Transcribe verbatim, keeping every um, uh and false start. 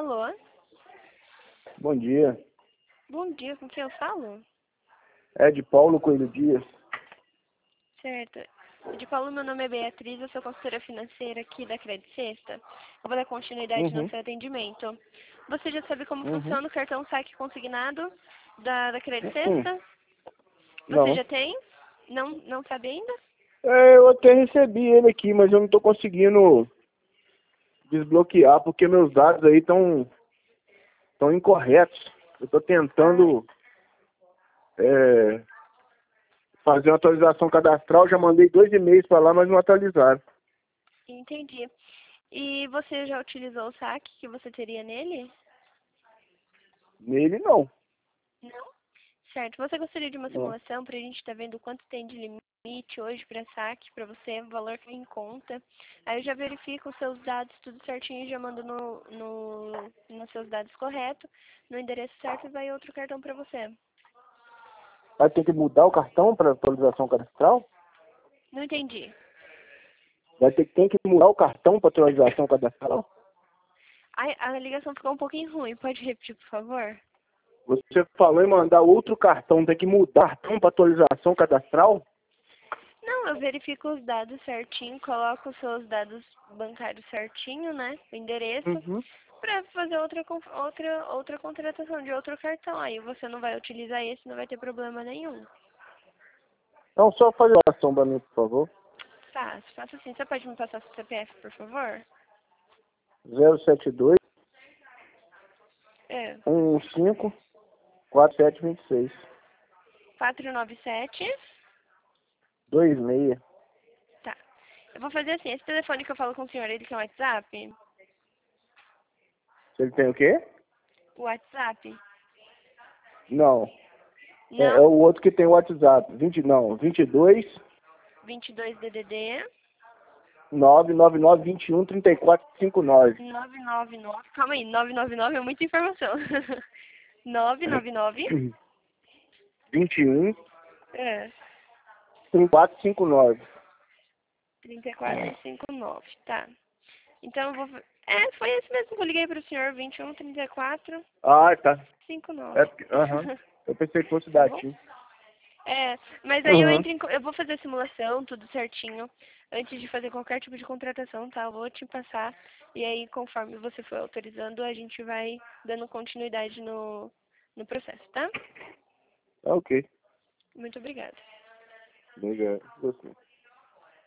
Alô? Bom dia. Bom dia, com quem eu falo? É de Paulo Coelho Dias. Certo. De Paulo, meu nome é Beatriz, eu sou consultora financeira aqui da Credit Sexta. Eu vou dar continuidade no Uhum, seu atendimento. Você já sabe como uhum. funciona o cartão saque consignado da, da Credit Uhum. Sexta? Você Não. já tem? Não, não sabe ainda? É, eu até recebi ele aqui, mas eu não tô conseguindo desbloquear porque meus dados aí estão tão incorretos. Eu tô Ah, tentando é, fazer uma atualização cadastral, já mandei dois e-mails para lá, mas não atualizaram. entendi. E você já utilizou o saque que você teria nele? Nele não. Não? Certo. Você gostaria de uma Não. simulação para a gente estar vendo quanto tem de limite hoje para saque para você, o valor que vem em conta? Aí eu já verifico os seus dados tudo certinho e já mando no, no, nos seus dados corretos, no endereço certo e vai outro cartão para você. Vai ter que mudar o cartão para atualização cadastral? Não entendi. Vai ter tem que mudar o cartão para atualização cadastral? Ai, a ligação ficou um pouquinho ruim. Pode repetir, por favor? Você falou em mandar outro cartão, tem que mudar o cartão para atualização cadastral? Não, eu verifico os dados certinho, coloco os seus dados bancários certinho, né? O endereço, Uhum. para fazer outra, con- outra, outra contratação de outro cartão. Aí você não vai utilizar esse, não vai ter problema nenhum. Então, só faz a oração para mim, por favor. Faço, faço assim. Você pode me passar seu C P F, por favor? zero sete dois, É. um um cinco, quatro sete dois seis. quatro nove sete. dois seis. Tá. Eu vou fazer assim. Esse telefone que eu falo com o senhor, ele tem WhatsApp? Ele tem o quê? WhatsApp? Não. É, é Não? o outro que tem o WhatsApp. vinte, não, vinte e dois, vinte e dois D D D. nove nove nove, vinte e um, trinta e quatro, cinquenta e nove. nove nove nove. Calma aí. nove nove nove é muita informação. nove nove nove. vinte e um, É. trinta e quatro, cinquenta e nove. trinta e quatro cinquenta e nove. Tá. Então eu vou... É, foi esse mesmo que eu liguei pro senhor. vinte e um, trinta e quatro, Ah, tá. cinquenta e nove. É, porque- aham. Eu pensei que fosse Tá da bom? TIM. É, mas aí eu Uhum. entro em, co- eu vou fazer a simulação, tudo certinho, antes de fazer qualquer tipo de contratação, tá? Eu vou te passar, e aí conforme você for autorizando, a gente vai dando continuidade no, no processo, tá? Tá ok. Muito obrigada. Obrigado. Você.